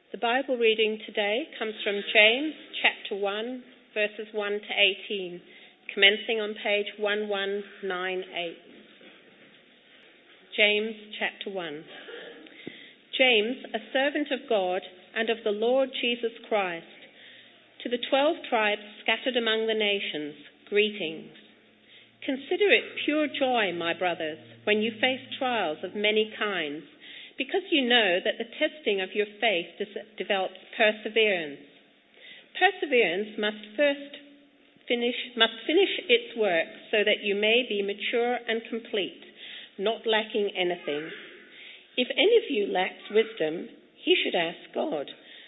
The Bible reading today comes from James chapter 1, verses 1 to 18, commencing on page 1198. James chapter 1. James, a servant of God and of the Lord Jesus Christ, to the 12 tribes scattered among the nations, greetings. Consider it pure joy, my brothers, when you face trials of many kinds, because you know that the testing of your faith develops perseverance. Perseverance must finish its work so that you may be mature and complete, not lacking anything. If any of you lacks wisdom, he should ask God,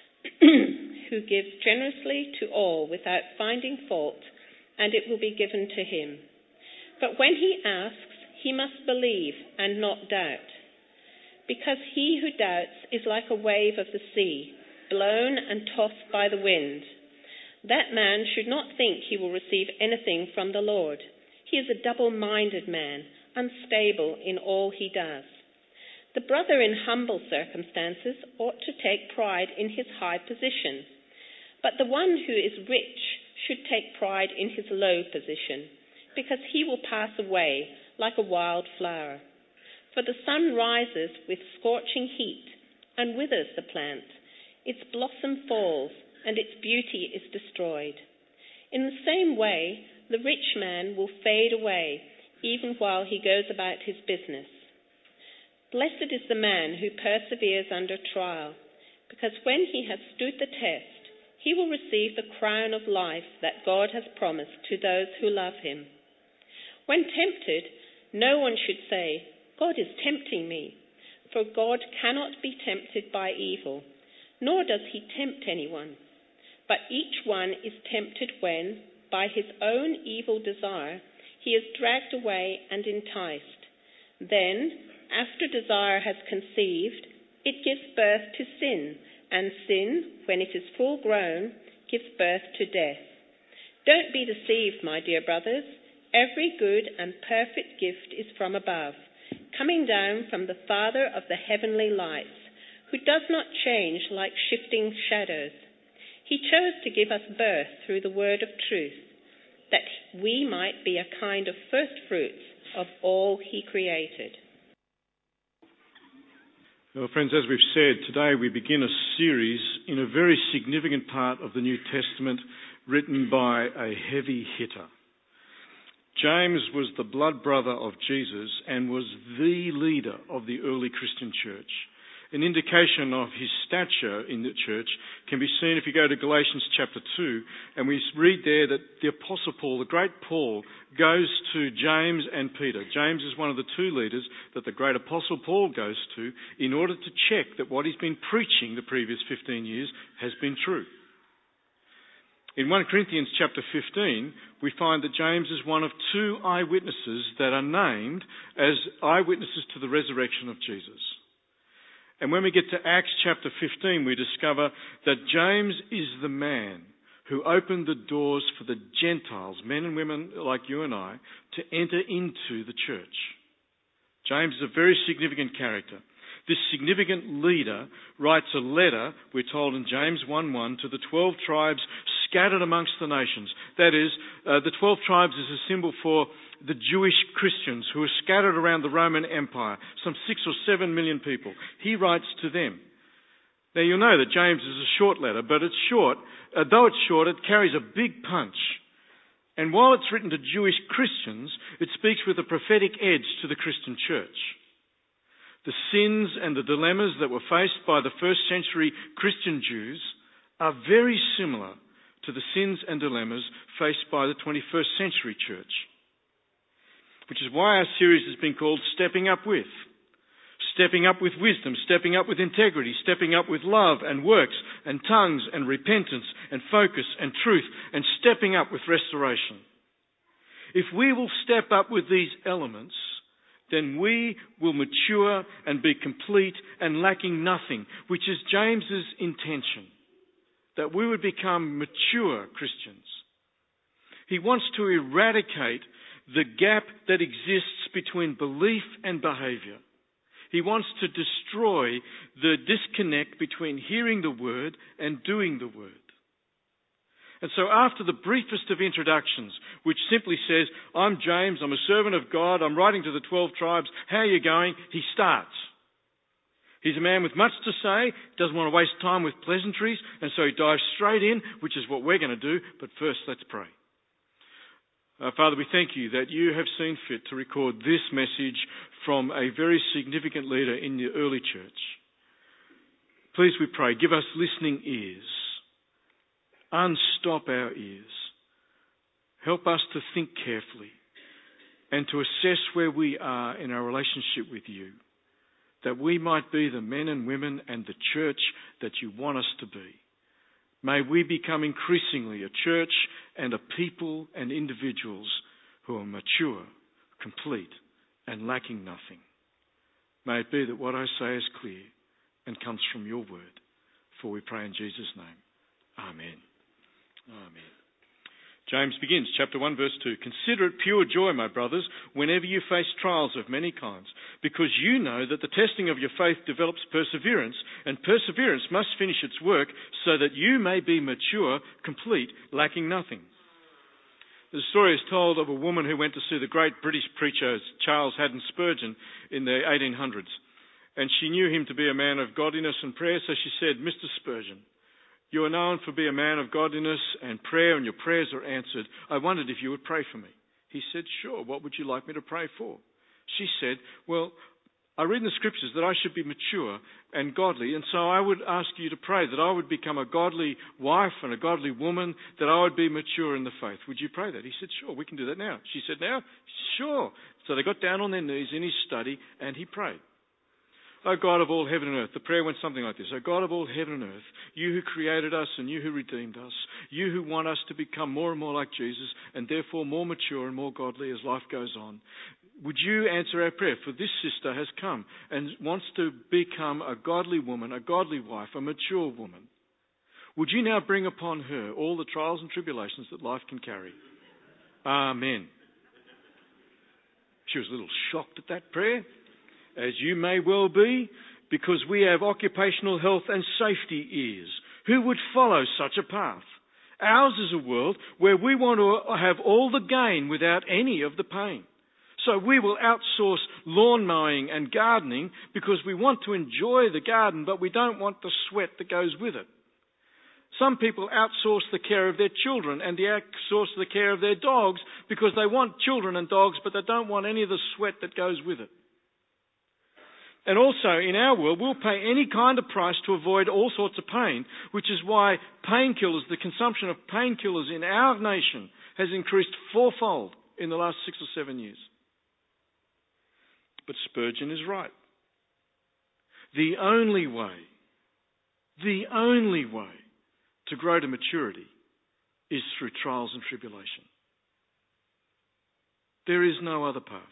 who gives generously to all without finding fault, and it will be given to him. But when he asks, he must believe and not doubt, because he who doubts is like a wave of the sea, blown and tossed by the wind. That man should not think he will receive anything from the Lord. He is a double-minded man, unstable in all he does. The brother in humble circumstances ought to take pride in his high position, but the one who is rich should take pride in his low position, because he will pass away like a wild flower. For the sun rises with scorching heat and withers the plant. Its blossom falls and its beauty is destroyed. In the same way, the rich man will fade away even while he goes about his business. Blessed is the man who perseveres under trial, because when he has stood the test, he will receive the crown of life that God has promised to those who love him. When tempted, no one should say, God is tempting me, for God cannot be tempted by evil, nor does he tempt anyone. But each one is tempted when, by his own evil desire, he is dragged away and enticed. Then, after desire has conceived, it gives birth to sin, and sin, when it is full grown, gives birth to death. Don't be deceived, my dear brothers. Every good and perfect gift is from above, coming down from the Father of the heavenly lights, who does not change like shifting shadows. He chose to give us birth through the word of truth, that we might be a kind of first fruits of all he created. Well, friends, as we've said, today we begin a series in a very significant part of the New Testament written by a heavy hitter. James was the blood brother of Jesus and was the leader of the early Christian church. An indication of his stature in the church can be seen if you go to Galatians chapter 2, and we read there that the Apostle Paul, the great Paul, goes to James and Peter. James is one of the two leaders that the great Apostle Paul goes to in order to check that what he's been preaching the previous 15 years has been true. In 1 Corinthians chapter 15, we find that James is one of two eyewitnesses that are named as eyewitnesses to the resurrection of Jesus. And when we get to Acts chapter 15, we discover that James is the man who opened the doors for the Gentiles, men and women like you and I, to enter into the church. James is a very significant character. This significant leader writes a letter, we're told in James 1:1, to the 12 tribes scattered amongst the nations. That is, the 12 tribes is a symbol for the Jewish Christians who are scattered around the Roman Empire, some 6 or 7 million people. He writes to them. Now you'll know that James is a short letter, but it's short. Though it's short, it carries a big punch. And while it's written to Jewish Christians, it speaks with a prophetic edge to the Christian church. The sins and the dilemmas that were faced by the first century Christian Jews are very similar to the sins and dilemmas faced by the 21st century church. Which is why our series has been called Stepping Up With. Stepping up with wisdom, stepping up with integrity, stepping up with love and works and tongues and repentance and focus and truth, and stepping up with restoration. If we will step up with these elements, then we will mature and be complete and lacking nothing, which is James's intention, that we would become mature Christians. He wants to eradicate the gap that exists between belief and behaviour. He wants to destroy the disconnect between hearing the word and doing the word. And so after the briefest of introductions, which simply says, I'm James, I'm a servant of God, I'm writing to the 12 tribes, how are you going? He starts. He's a man with much to say, doesn't want to waste time with pleasantries, and so he dives straight in, which is what we're going to do. But first, let's pray. Father, we thank you that you have seen fit to record this message from a very significant leader in the early church. Please, we pray, give us listening ears. Unstop our ears. Help us to think carefully and to assess where we are in our relationship with you, that we might be the men and women and the church that you want us to be. May we become increasingly a church and a people and individuals who are mature, complete, and lacking nothing. May it be that what I say is clear and comes from your word. For we pray in Jesus' name. Amen. Amen. James begins, chapter 1, verse 2. Consider it pure joy, my brothers, whenever you face trials of many kinds, because you know that the testing of your faith develops perseverance, and perseverance must finish its work so that you may be mature, complete, lacking nothing. The story is told of a woman who went to see the great British preacher Charles Haddon Spurgeon in the 1800s, and she knew him to be a man of godliness and prayer, so she said, Mr. Spurgeon, you are known for being a man of godliness and prayer, and your prayers are answered. I wondered if you would pray for me. He said, sure, what would you like me to pray for? She said, well, I read in the scriptures that I should be mature and godly, and so I would ask you to pray that I would become a godly wife and a godly woman, that I would be mature in the faith. Would you pray that? He said, sure, we can do that now. She said, now? Sure. So they got down on their knees in his study, and he prayed. O God of all heaven and earth, the prayer went something like this. O God of all heaven and earth, you who created us and you who redeemed us, you who want us to become more and more like Jesus and therefore more mature and more godly as life goes on, would you answer our prayer? For this sister has come and wants to become a godly woman, a godly wife, a mature woman. Would you now bring upon her all the trials and tribulations that life can carry? Amen. She was a little shocked at that prayer, as you may well be, because we have occupational health and safety ears. Who would follow such a path? Ours is a world where we want to have all the gain without any of the pain. So we will outsource lawn mowing and gardening because we want to enjoy the garden, but we don't want the sweat that goes with it. Some people outsource the care of their children and they outsource the care of their dogs because they want children and dogs, but they don't want any of the sweat that goes with it. And also, in our world, we'll pay any kind of price to avoid all sorts of pain, which is why painkillers, the consumption of painkillers in our nation has increased fourfold in the last 6 or 7 years. But Spurgeon is right. The only way to grow to maturity is through trials and tribulation. There is no other path.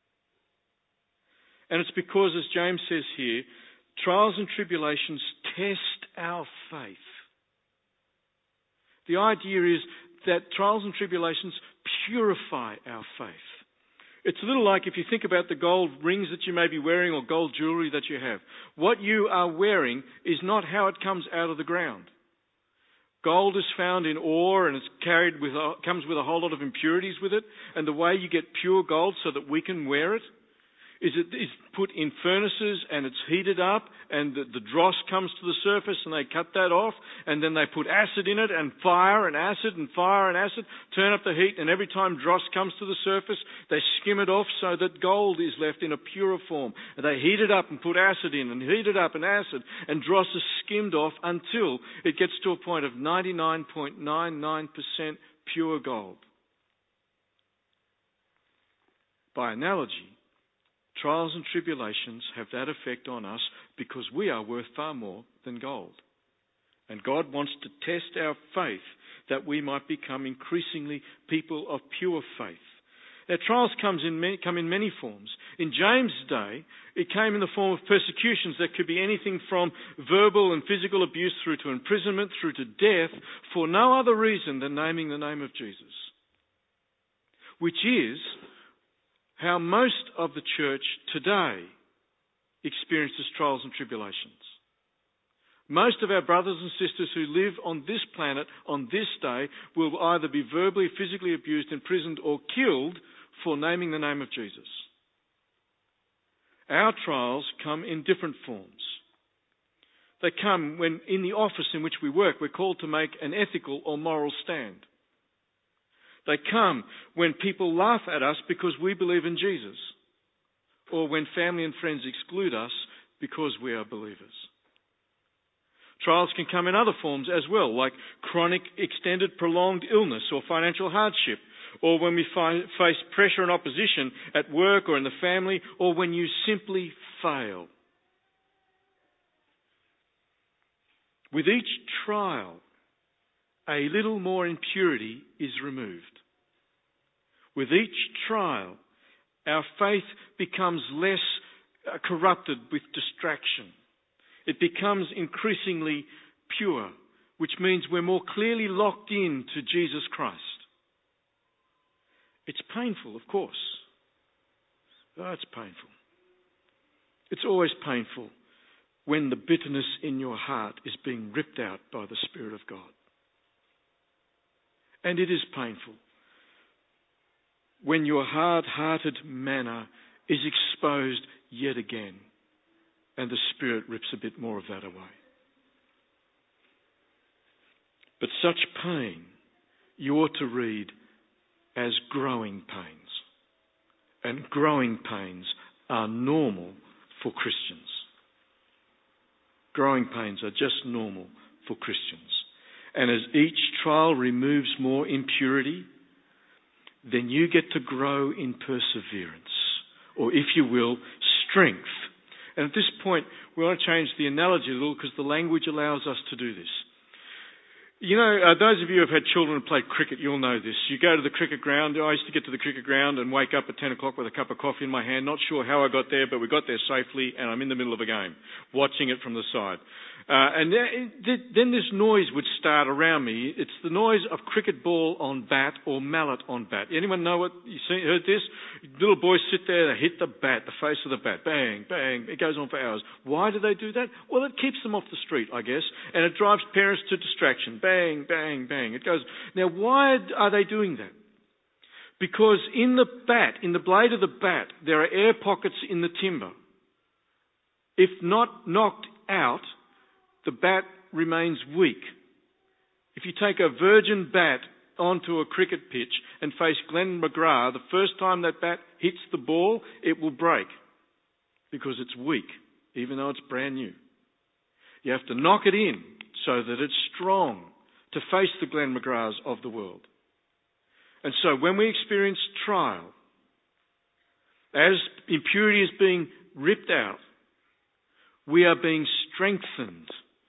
And it's because, as James says here, trials and tribulations test our faith. The idea is that trials and tribulations purify our faith. It's a little like if you think about the gold rings that you may be wearing or gold jewelry that you have. What you are wearing is not how it comes out of the ground. Gold is found in ore and comes with a whole lot of impurities with it. And the way you get pure gold so that we can wear it is it is put in furnaces and it's heated up and the dross comes to the surface and they cut that off and then they put acid in it and fire and acid, turn up the heat, and every time dross comes to the surface they skim it off so that gold is left in a purer form. And they heat it up and put acid in and heat it up and acid, and dross is skimmed off until it gets to a point of 99.99% pure gold. By analogy, trials and tribulations have that effect on us because we are worth far more than gold. And God wants to test our faith that we might become increasingly people of pure faith. Now, trials come in many forms. In James' day, it came in the form of persecutions that could be anything from verbal and physical abuse through to imprisonment, through to death, for no other reason than naming the name of Jesus, which is how most of the church today experiences trials and tribulations. Most of our brothers and sisters who live on this planet, on this day, will either be verbally, physically abused, imprisoned, or killed for naming the name of Jesus. Our trials come in different forms. They come when, in the office in which we work, we're called to make an ethical or moral stand. They come when people laugh at us because we believe in Jesus, or when family and friends exclude us because we are believers. Trials can come in other forms as well, like chronic, extended, prolonged illness or financial hardship, or when we face pressure and opposition at work or in the family, or when you simply fail. With each trial, a little more impurity is removed. With each trial, our faith becomes less corrupted with distraction. It becomes increasingly pure, which means we're more clearly locked in to Jesus Christ. It's painful, of course. Oh, it's painful. It's always painful when the bitterness in your heart is being ripped out by the Spirit of God. And it is painful when your hard-hearted manner is exposed yet again, and the Spirit rips a bit more of that away. But such pain you ought to read as growing pains. And growing pains are normal for Christians. Growing pains are just normal for Christians. And as each trial removes more impurity, then you get to grow in perseverance, or if you will, strength. And at this point, we want to change the analogy a little because the language allows us to do this. You know, those of you who have had children who played cricket, you'll know this. You go to the cricket ground. I used to get to the cricket ground and wake up at 10 o'clock with a cup of coffee in my hand. Not sure how I got there, but we got there safely, and I'm in the middle of a game, watching it from the side. And then this noise would start around me. It's the noise of cricket ball on bat or mallet on bat. Anyone know what you heard this? Little boys sit there, they hit the bat, the face of the bat, bang, bang. It goes on for hours. Why do they do that? Well, it keeps them off the street, I guess, and it drives parents to distraction. Bang, bang, bang. It goes. Now, why are they doing that? Because in the bat, in the blade of the bat, there are air pockets in the timber. If not knocked out, the bat remains weak. If you take a virgin bat onto a cricket pitch and face Glenn McGrath, the first time that bat hits the ball, it will break because it's weak, even though it's brand new. You have to knock it in so that it's strong to face the Glenn McGraths of the world. And so when we experience trial, as impurity is being ripped out, we are being strengthened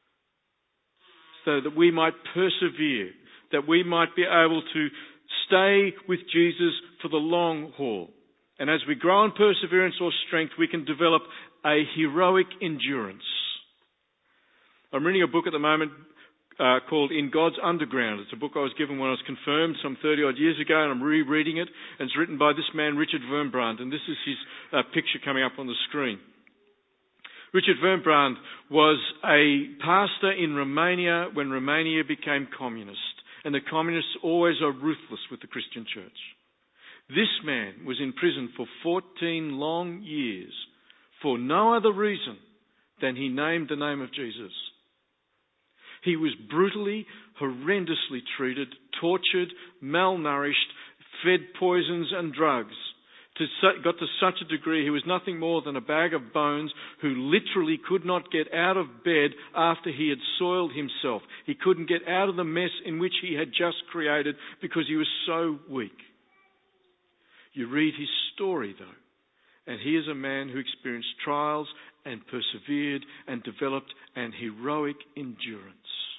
so that we might persevere, that we might be able to stay with Jesus for the long haul. And as we grow in perseverance or strength, we can develop a heroic endurance. I'm reading a book at the moment called In God's Underground. It's a book I was given when I was confirmed some 30-odd years ago, and I'm rereading it. And it's written by this man, Richard Wurmbrand, and this is his picture coming up on the screen. Richard Wurmbrand was a pastor in Romania when Romania became communist, and the communists always are ruthless with the Christian church. This man was in prison for 14 long years for no other reason than he named the name of Jesus. He was brutally, horrendously treated, tortured, malnourished, fed poisons and drugs. Got to such a degree he was nothing more than a bag of bones who literally could not get out of bed after he had soiled himself. He couldn't get out of the mess in which he had just created because he was so weak. You read his story, though, and he is a man who experienced trials and persevered and developed an heroic endurance.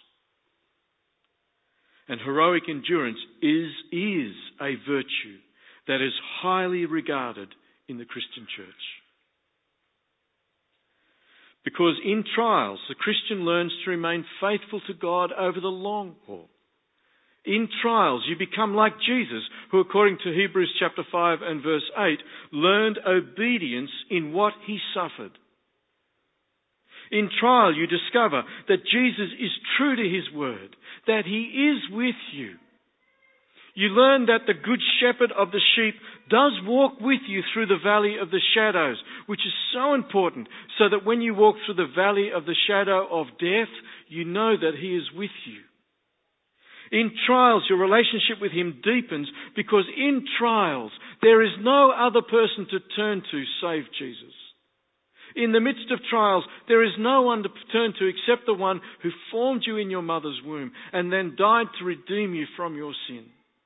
And heroic endurance is a virtue that is highly regarded in the Christian church. Because in trials, the Christian learns to remain faithful to God over the long haul. In trials, you become like Jesus, who, according to Hebrews chapter 5 and verse 8, learned obedience in what he suffered. In trial, you discover that Jesus is true to his word, that he is with you. You learn that the good shepherd of the sheep does walk with you through the valley of the shadows, which is so important, so that when you walk through the valley of the shadow of death, you know that he is with you. In trials, your relationship with him deepens, because in trials, there is no other person to turn to save Jesus. In the midst of trials, there is no one to turn to except the one who formed you in your mother's womb and then died to redeem you from your sin.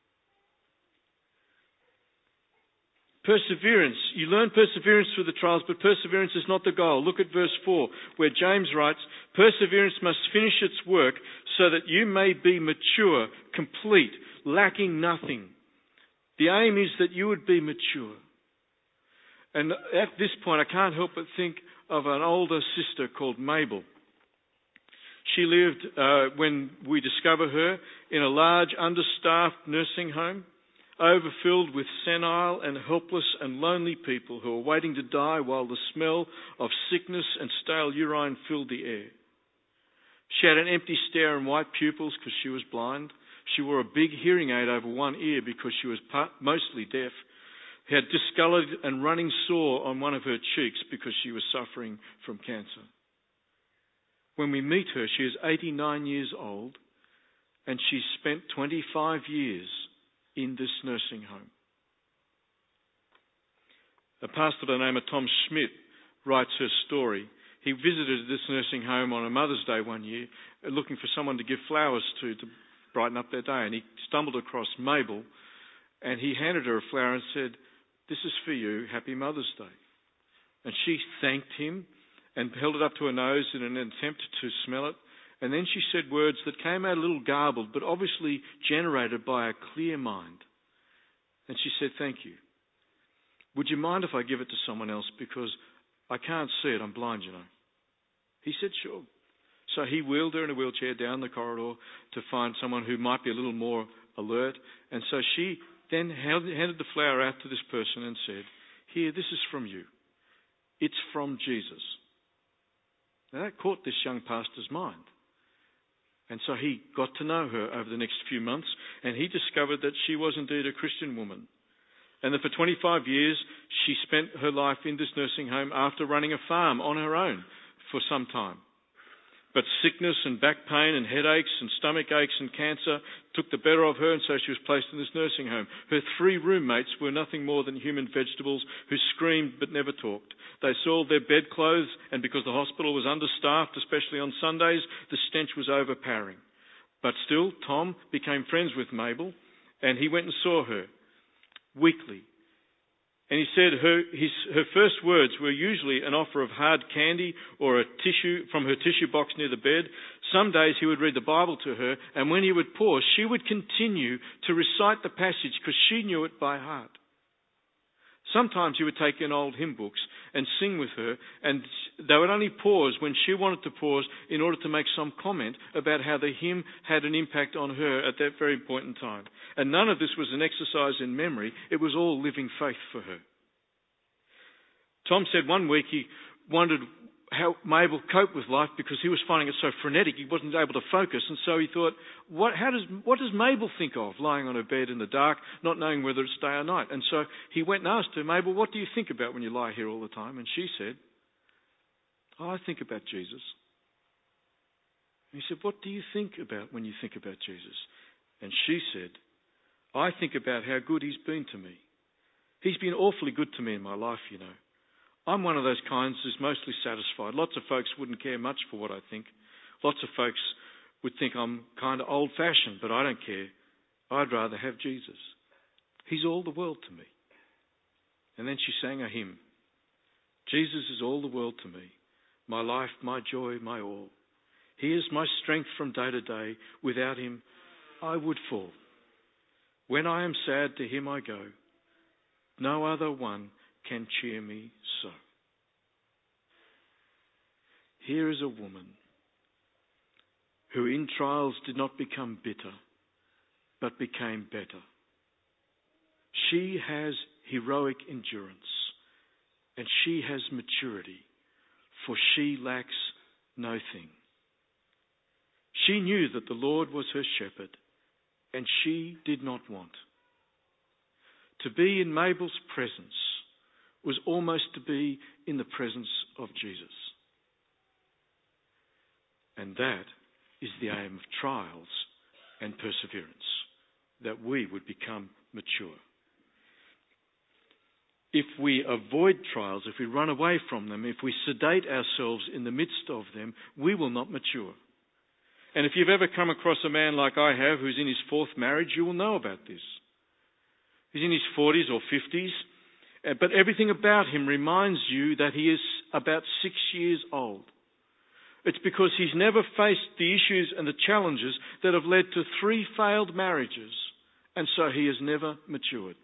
Perseverance. You learn perseverance through the trials, but perseverance is not the goal. Look at verse 4, where James writes, perseverance must finish its work so that you may be mature, complete, lacking nothing. The aim is that you would be mature. And at this point, I can't help but think of an older sister called Mabel. She lived, when we discover her, in a large, understaffed nursing home, overfilled with senile and helpless and lonely people who were waiting to die while the smell of sickness and stale urine filled the air. She had an empty stare and white pupils because she was blind. She wore a big hearing aid over one ear because she was mostly deaf. Had discoloured and running sore on one of her cheeks because she was suffering from cancer. When we meet her, she is 89 years old, and she's spent 25 years in this nursing home. A pastor by the name of Tom Schmidt writes her story. He visited this nursing home on a Mother's Day one year, looking for someone to give flowers to brighten up their day, and he stumbled across Mabel, and he handed her a flower and said, "This is for you, happy Mother's Day." And she thanked him and held it up to her nose in an attempt to smell it. And then she said words that came out a little garbled, but obviously generated by a clear mind. And she said, "Thank you. Would you mind if I give it to someone else? Because I can't see it, I'm blind, you know." He said, "Sure." So he wheeled her in a wheelchair down the corridor to find someone who might be a little more alert. And so she then handed the flower out to this person and said, "Here, this is from you. It's from Jesus." Now that caught this young pastor's mind. And so he got to know her over the next few months, and he discovered that she was indeed a Christian woman. And that for 25 years, she spent her life in this nursing home after running a farm on her own for some time. But sickness and back pain and headaches and stomach aches and cancer took the better of her, and so she was placed in this nursing home. Her 3 roommates were nothing more than human vegetables who screamed but never talked. They soiled their bedclothes, and because the hospital was understaffed, especially on Sundays, the stench was overpowering. But still, Tom became friends with Mabel, and he went and saw her weekly. And he said her first words were usually an offer of hard candy or a tissue from her tissue box near the bed. Some days he would read the Bible to her, and when he would pause, she would continue to recite the passage because she knew it by heart. Sometimes he would take in old hymn books and sing with her, and they would only pause when she wanted to pause in order to make some comment about how the hymn had an impact on her at that very point in time. And none of this was an exercise in memory. It was all living faith for her. Tom said one week he wondered how Mabel coped with life because he was finding it so frenetic he wasn't able to focus, and so he thought, what does Mabel think of lying on her bed in the dark, not knowing whether it's day or night? And so he went and asked her, "Mabel, what do you think about when you lie here all the time?" And she said, "I think about Jesus." And he said, "What do you think about when you think about Jesus?" And she said, "I think about how good he's been to me. He's been awfully good to me in my life, you know. I'm one of those kinds who's mostly satisfied. Lots of folks wouldn't care much for what I think. Lots of folks would think I'm kind of old-fashioned, but I don't care. I'd rather have Jesus. He's all the world to me." And then she sang a hymn. "Jesus is all the world to me, my life, my joy, my all. He is my strength from day to day. Without him, I would fall. When I am sad, to him I go. No other one can cheer me so." Here is a woman who in trials did not become bitter, but became better. She has heroic endurance, and she has maturity, for she lacks no thing. She knew that the Lord was her shepherd, and she did not want. To be in Mabel's presence was almost to be in the presence of Jesus. And that is the aim of trials and perseverance, that we would become mature. If we avoid trials, if we run away from them, if we sedate ourselves in the midst of them, we will not mature. And if you've ever come across a man like I have who's in his fourth marriage, you will know about this. He's in his 40s or 50s, but everything about him reminds you that he is about 6 years old. It's because he's never faced the issues and the challenges that have led to 3 failed marriages, and so he has never matured.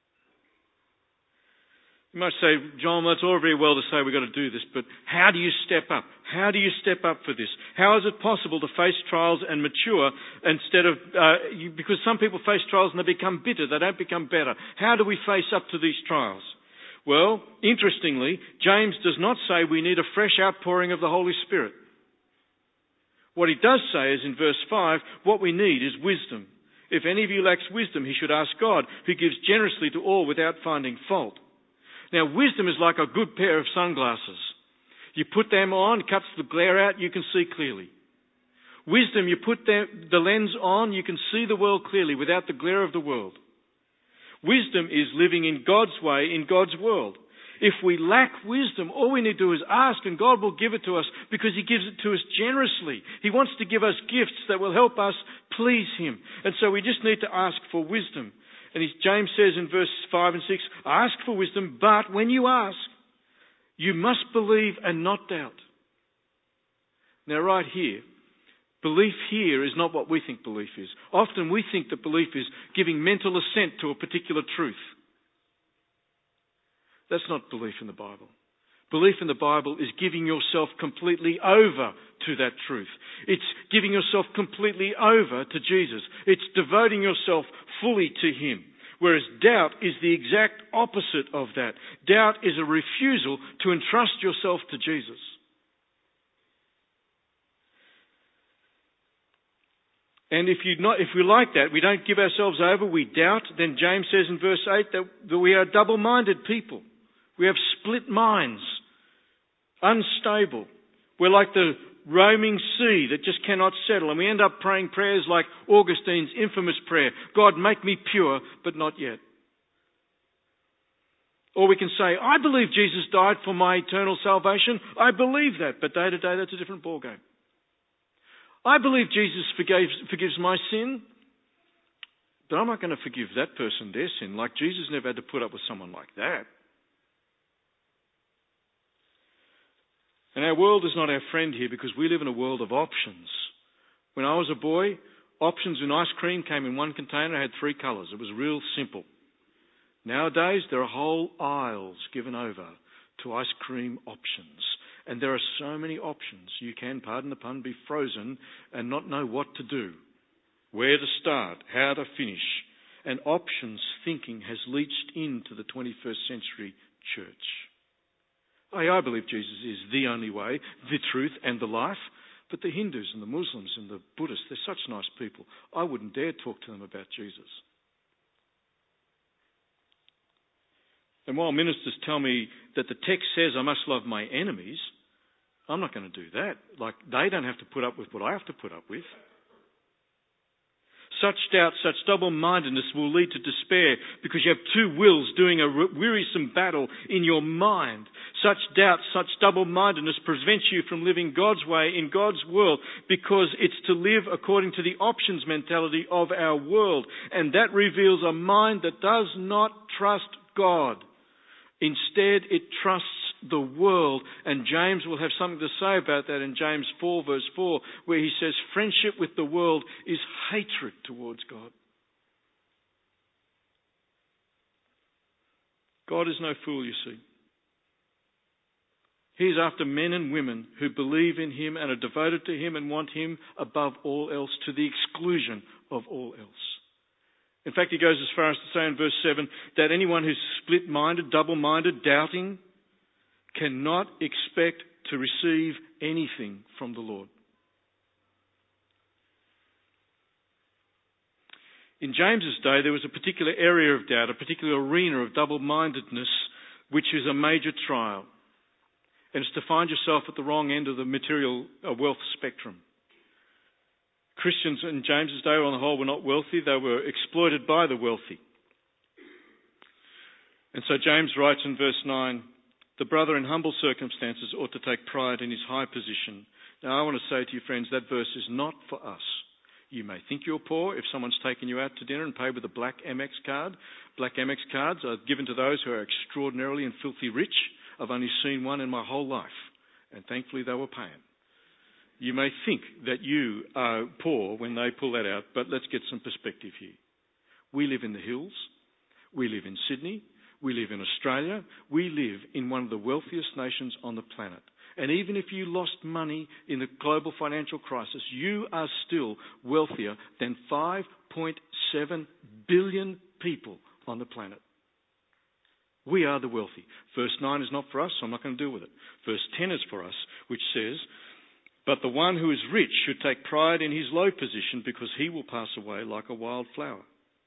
You might say, John, that's all very well to say we've got to do this, but how do you step up? How do you step up for this? How is it possible to face trials and mature instead of, because some people face trials and they become bitter, they don't become better. How do we face up to these trials? Well, interestingly, James does not say we need a fresh outpouring of the Holy Spirit. What he does say is in verse 5, what we need is wisdom. If any of you lacks wisdom, he should ask God, who gives generously to all without finding fault. Now, wisdom is like a good pair of sunglasses. You put them on, cuts the glare out, you can see clearly. Wisdom, you put the lens on, you can see the world clearly without the glare of the world. Wisdom is living in God's way, in God's world. If we lack wisdom, all we need to do is ask and God will give it to us because He gives it to us generously. He wants to give us gifts that will help us please Him. And so we just need to ask for wisdom. And James says in verses 5 and 6, ask for wisdom, but when you ask, you must believe and not doubt. Now right here, belief here is not what we think belief is. Often we think that belief is giving mental assent to a particular truth. That's not belief in the Bible. Belief in the Bible is giving yourself completely over to that truth. It's giving yourself completely over to Jesus. It's devoting yourself fully to Him. Whereas doubt is the exact opposite of that. Doubt is a refusal to entrust yourself to Jesus. And if we like that, we don't give ourselves over, we doubt, then James says in verse 8 that we are double-minded people. We have split minds, unstable. We're like the roaming sea that just cannot settle. And we end up praying prayers like Augustine's infamous prayer, God, make me pure, but not yet. Or we can say, I believe Jesus died for my eternal salvation. I believe that. But day to day, that's a different ballgame. I believe Jesus forgives my sin. But I'm not going to forgive that person their sin. Like Jesus never had to put up with someone like that. And our world is not our friend here because we live in a world of options. When I was a boy, options in ice cream came in one container, had 3 colours. It was real simple. Nowadays, there are whole aisles given over to ice cream options. And there are so many options. You can, pardon the pun, be frozen and not know what to do, where to start, how to finish. And options thinking has leached into the 21st century church. I believe Jesus is the only way, the truth and the life. But the Hindus and the Muslims and the Buddhists, they're such nice people. I wouldn't dare talk to them about Jesus. And while ministers tell me that the text says I must love my enemies, I'm not going to do that. Like, they don't have to put up with what I have to put up with. Such doubt, such double-mindedness will lead to despair because you have 2 wills doing a wearisome battle in your mind. Such doubt, such double-mindedness prevents you from living God's way in God's world because it's to live according to the options mentality of our world. And that reveals a mind that does not trust God. Instead, it trusts the world. And James will have something to say about that in James 4 verse 4, where he says friendship with the world is hatred towards God. God is no fool, you see. He is after men and women who believe in Him and are devoted to Him and want Him above all else, to the exclusion of all else. In fact, he goes as far as to say in verse 7 that anyone who's split-minded, double-minded, doubting, cannot expect to receive anything from the Lord. In James's day, there was a particular area of doubt, a particular arena of double-mindedness, which is a major trial. And it's to find yourself at the wrong end of the material wealth spectrum. Christians in James's day, on the whole, were not wealthy. They were exploited by the wealthy. And so James writes in verse 9, the brother in humble circumstances ought to take pride in his high position. Now, I want to say to you, friends, that verse is not for us. You may think you're poor if someone's taken you out to dinner and paid with a black Amex card. Black Amex cards are given to those who are extraordinarily and filthy rich. I've only seen one in my whole life, and thankfully they were paying. You may think that you are poor when they pull that out, but let's get some perspective here. We live in the hills. We live in Sydney. We live in Australia. We live in one of the wealthiest nations on the planet. And even if you lost money in the global financial crisis, you are still wealthier than 5.7 billion people on the planet. We are the wealthy. Verse 9 is not for us, so I'm not going to deal with it. Verse 10 is for us, which says, but the one who is rich should take pride in his low position because he will pass away like a wild flower.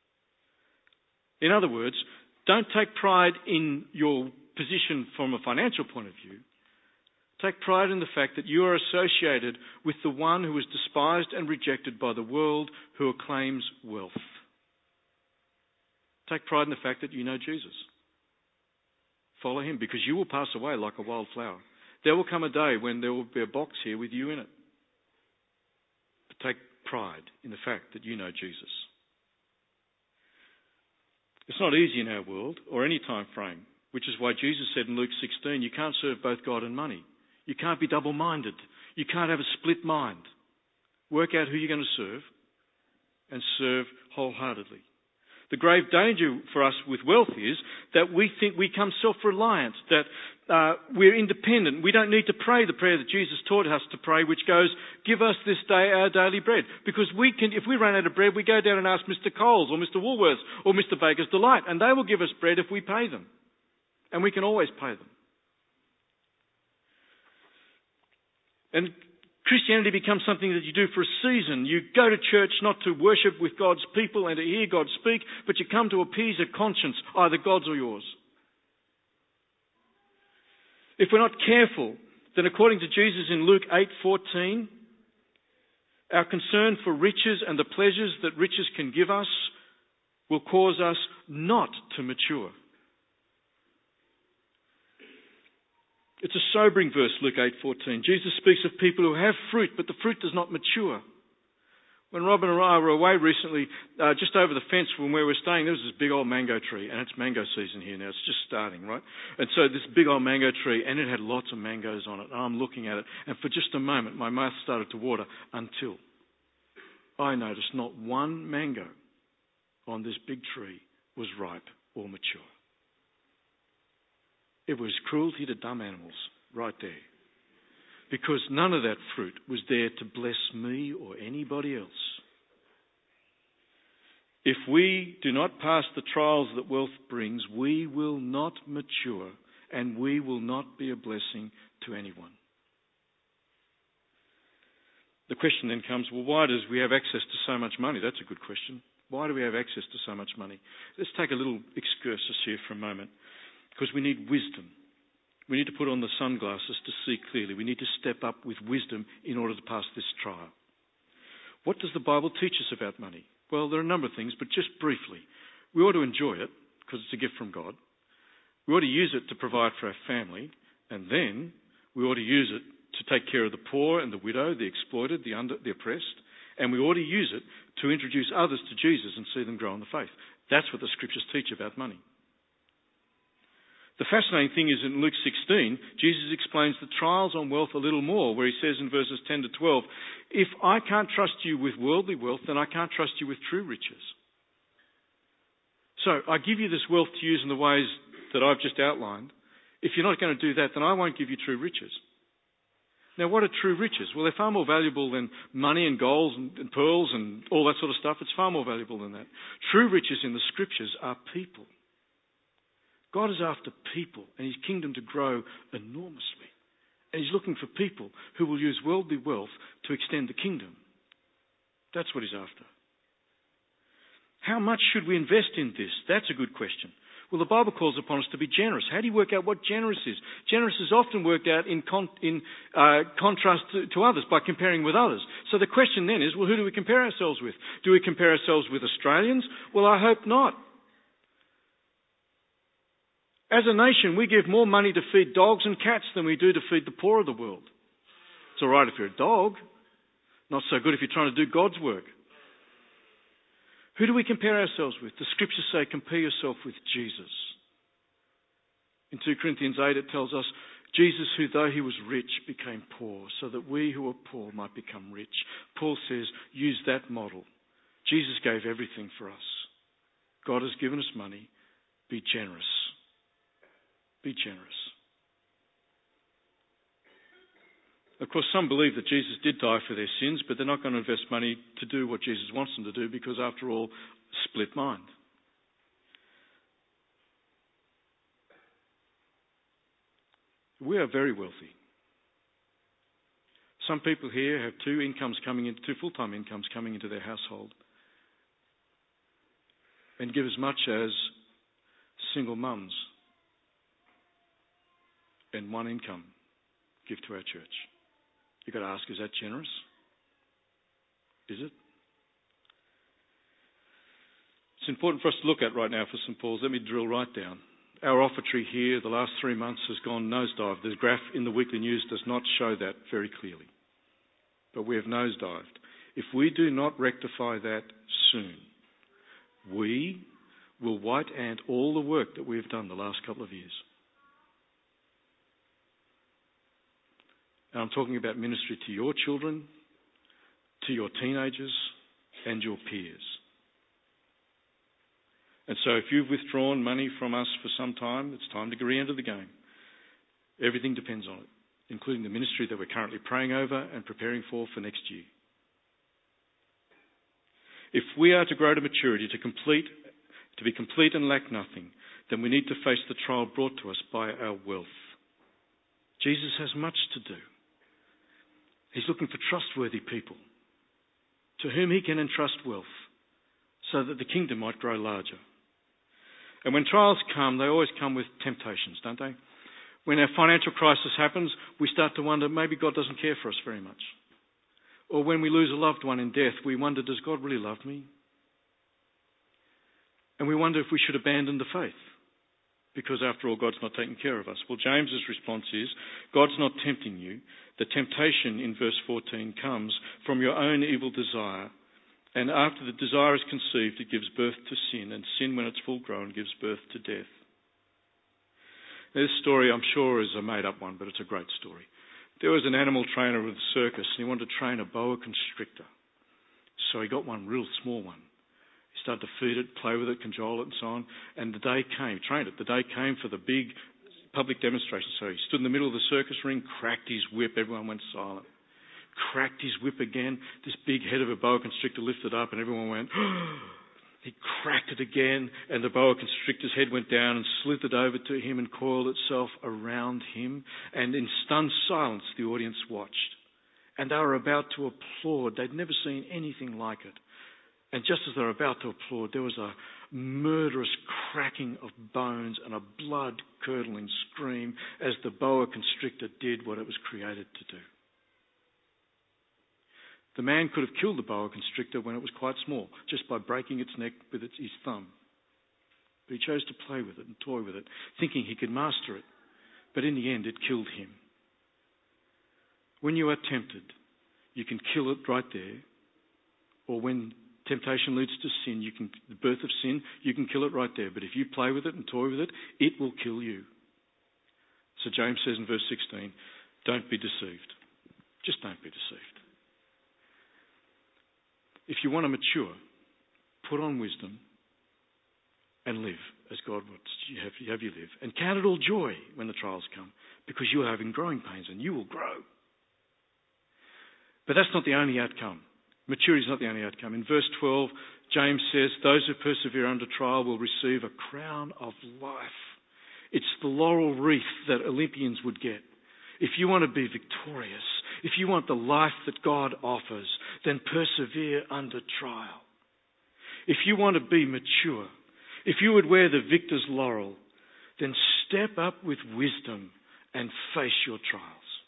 In other words, don't take pride in your position from a financial point of view. Take pride in the fact that you are associated with the one who is despised and rejected by the world, who acclaims wealth. Take pride in the fact that you know Jesus. Follow him, because you will pass away like a wild flower. There will come a day when there will be a box here with you in it. But take pride in the fact that you know Jesus. It's not easy in our world or any time frame, which is why Jesus said in Luke 16, you can't serve both God and money. You can't be double-minded. You can't have a split mind. Work out who you're going to serve and serve wholeheartedly. The grave danger for us with wealth is that we think we become self-reliant, that we're independent. We don't need to pray the prayer that Jesus taught us to pray, which goes, give us this day our daily bread. Because we can, if we run out of bread, we go down and ask Mr. Coles or Mr. Woolworths or Mr. Baker's Delight, and they will give us bread if we pay them. And we can always pay them. And Christianity becomes something that you do for a season. You go to church not to worship with God's people and to hear God speak, but you come to appease a conscience, either God's or yours. If we're not careful, then according to Jesus in Luke 8:14, our concern for riches and the pleasures that riches can give us will cause us not to mature. It's a sobering verse, Luke 8:14. Jesus speaks of people who have fruit, but the fruit does not mature. When Robin and I were away recently, just over the fence from where we're staying, there was this big old mango tree, and it's mango season here now. It's just starting, right? And so this big old mango tree, and it had lots of mangoes on it, and I'm looking at it, and for just a moment, my mouth started to water until I noticed not one mango on this big tree was ripe or mature. It was cruelty to dumb animals right there. Because none of that fruit was there to bless me or anybody else. If we do not pass the trials that wealth brings, we will not mature and we will not be a blessing to anyone. The question then comes, well, why does we have access to so much money? That's a good question. Why do we have access to so much money? Let's take a little excursus here for a moment. Because we need wisdom. We need to put on the sunglasses to see clearly. We need to step up with wisdom in order to pass this trial. What does the Bible teach us about money? Well, there are a number of things, but just briefly. We ought to enjoy it because it's a gift from God. We ought to use it to provide for our family. And then we ought to use it to take care of the poor and the widow, the exploited, the oppressed. And we ought to use it to introduce others to Jesus and see them grow in the faith. That's what the scriptures teach about money. The fascinating thing is in Luke 16, Jesus explains the trials on wealth a little more, where he says in verses 10 to 12, if I can't trust you with worldly wealth, then I can't trust you with true riches. So I give you this wealth to use in the ways that I've just outlined. If you're not going to do that, then I won't give you true riches. Now, what are true riches? Well, they're far more valuable than money and gold and pearls and all that sort of stuff. It's far more valuable than that. True riches in the scriptures are people. God is after people and his kingdom to grow enormously. And he's looking for people who will use worldly wealth to extend the kingdom. That's what he's after. How much should we invest in this? That's a good question. Well, the Bible calls upon us to be generous. How do you work out what generous is? Generous is often worked out in contrast to others, by comparing with others. So the question then is, well, who do we compare ourselves with? Do we compare ourselves with Australians? Well, I hope not. As a nation, we give more money to feed dogs and cats than we do to feed the poor of the world. It's all right if you're a dog. Not so good if you're trying to do God's work. Who do we compare ourselves with? The scriptures say, compare yourself with Jesus. In 2 Corinthians 8 it tells us, Jesus, who though he was rich, became poor, so that we who are poor might become rich. Paul says, use that model. Jesus gave everything for us. God has given us money. Be generous. Be generous. Of course, some believe that Jesus did die for their sins, but they're not going to invest money to do what Jesus wants them to do because, after all, split mind. We are very wealthy. Some people here have two full-time incomes coming into their household, and give as much as single mums and one income give to our church. You've got to ask, is that generous? Is it? It's important for us to look at right now for St. Paul's. Let me drill right down. Our offertory here the last 3 months has gone nosedive. The graph in the weekly news does not show that very clearly. But we have nosedived. If we do not rectify that soon, we will white ant all the work that we've done the last couple of years. And I'm talking about ministry to your children, to your teenagers, and your peers. And so if you've withdrawn money from us for some time, it's time to re-enter the game. Everything depends on it, including the ministry that we're currently praying over and preparing for next year. If we are to grow to maturity, to be complete and lack nothing, then we need to face the trial brought to us by our wealth. Jesus has much to do. He's looking for trustworthy people to whom he can entrust wealth so that the kingdom might grow larger. And when trials come, they always come with temptations, don't they? When our financial crisis happens, we start to wonder, maybe God doesn't care for us very much. Or when we lose a loved one in death, we wonder, does God really love me? And we wonder if we should abandon the faith, because after all, God's not taking care of us. Well, James's response is, God's not tempting you. The temptation in verse 14 comes from your own evil desire. And after the desire is conceived, it gives birth to sin. And sin, when it's full grown, gives birth to death. Now, this story, I'm sure, is a made-up one, but it's a great story. There was an animal trainer of the circus, and he wanted to train a boa constrictor. So he got one real small one. He started to feed it, play with it, cajole it and so on. And the day came, trained it, the day came for the big public demonstration. So he stood in the middle of the circus ring, cracked his whip, everyone went silent. Cracked his whip again, this big head of a boa constrictor lifted up and everyone went, he cracked it again and the boa constrictor's head went down and slithered over to him and coiled itself around him. And in stunned silence, the audience watched. And they were about to applaud. They'd never seen anything like it. And just as they were about to applaud, there was a murderous cracking of bones and a blood-curdling scream as the boa constrictor did what it was created to do. The man could have killed the boa constrictor when it was quite small, just by breaking its neck with his thumb. But he chose to play with it and toy with it, thinking he could master it. But in the end, it killed him. When you are tempted, you can kill it right there. Or when temptation leads to sin, the birth of sin, you can kill it right there. But if you play with it and toy with it, it will kill you. So James says in verse 16, don't be deceived. Just don't be deceived. If you want to mature, put on wisdom and live as God wants you have you live. And count it all joy when the trials come, because you are having growing pains and you will grow. But that's not the only outcome. Maturity is not the only outcome. In verse 12, James says, those who persevere under trial will receive a crown of life. It's the laurel wreath that Olympians would get. If you want to be victorious, if you want the life that God offers, then persevere under trial. If you want to be mature, if you would wear the victor's laurel, then step up with wisdom and face your trials.